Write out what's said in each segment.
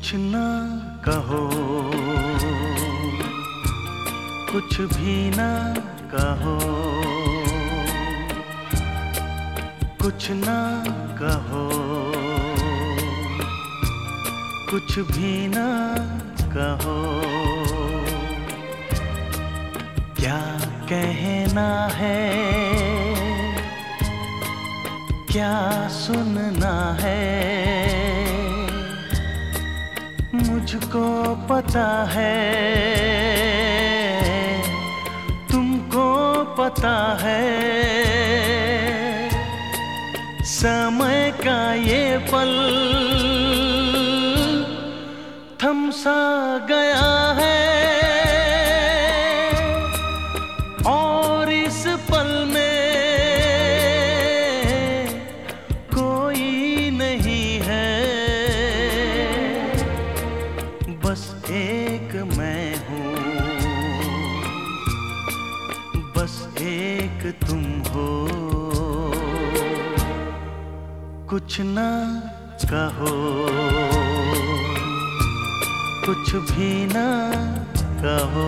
कुछ ना कहो, कुछ भी ना कहो, कुछ ना कहो, कुछ भी ना कहो। क्या कहना है, क्या सुनना है, मुझको पता है, तुमको पता है। समय का ये पल थम सा गया है, और इस पल में कोई नहीं है। बस एक मैं हूँ, बस एक तुम हो। कुछ ना कहो, कुछ भी ना कहो।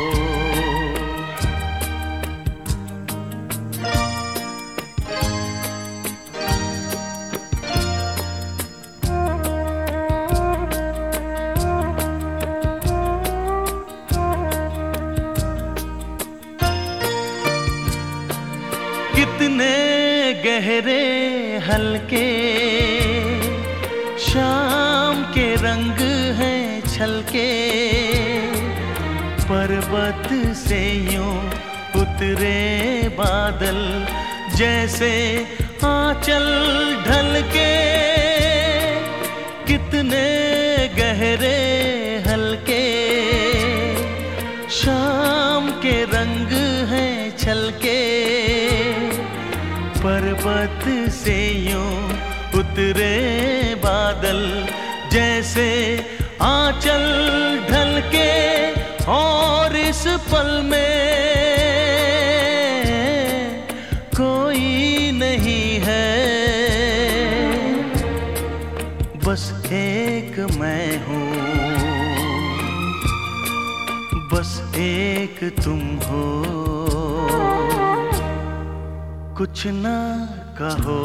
कितने गहरे हल्के शाम के रंग हैं छलके, पर्वत से यूं उतरे बादल जैसे आंचल ढलके। कितने गहरे हल्के शाम के रंग हैं छलके, पर्वत से यूं उतरे बादल जैसे आंचल ढलके। और इस पल में कोई नहीं है, बस एक मैं हूँ, बस एक तुम हो। कुछ ना कहो,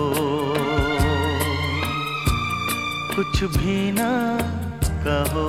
कुछ भी ना कहो।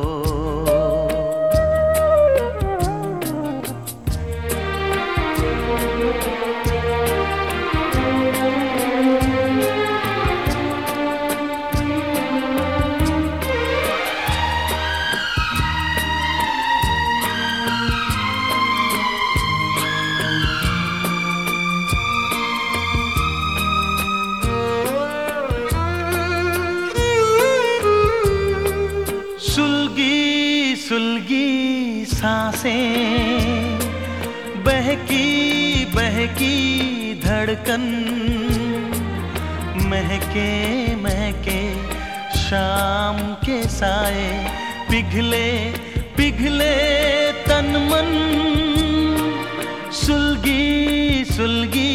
सुलगी सांसें, बहकी बहकी धड़कन, महके महके शाम के साए, पिघले पिघले तन मन। सुलगी सुलगी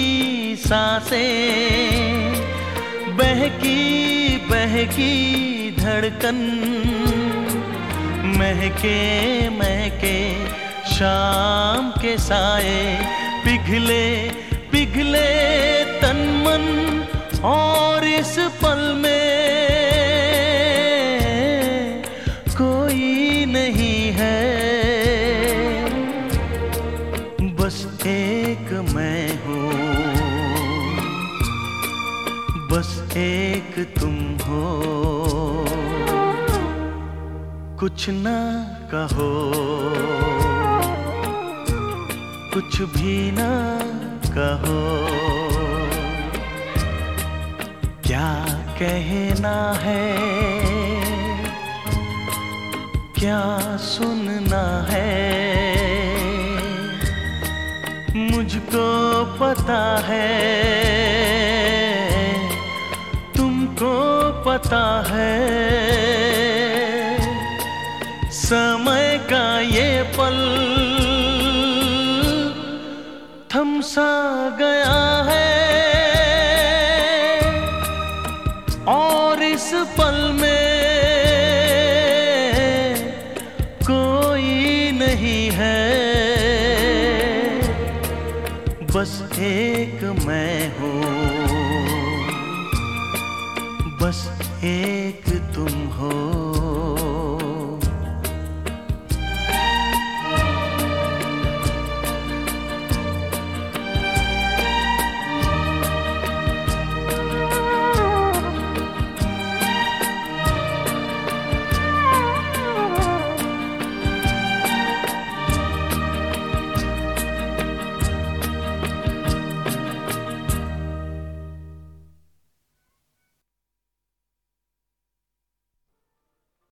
सांसें, बहकी बहकी धड़कन, महके महके शाम के साए, पिघले पिघले तन मन। और इस पल में कोई नहीं है, बस एक मैं हूँ, बस एक तुम हो। कुछ ना कहो, कुछ भी ना कहो। क्या कहना है, क्या सुनना है, मुझको पता है, तुमको पता है। समय का ये पल थम सा गया है, और इस पल में एक मैं हूँ, बस एक तुम हो।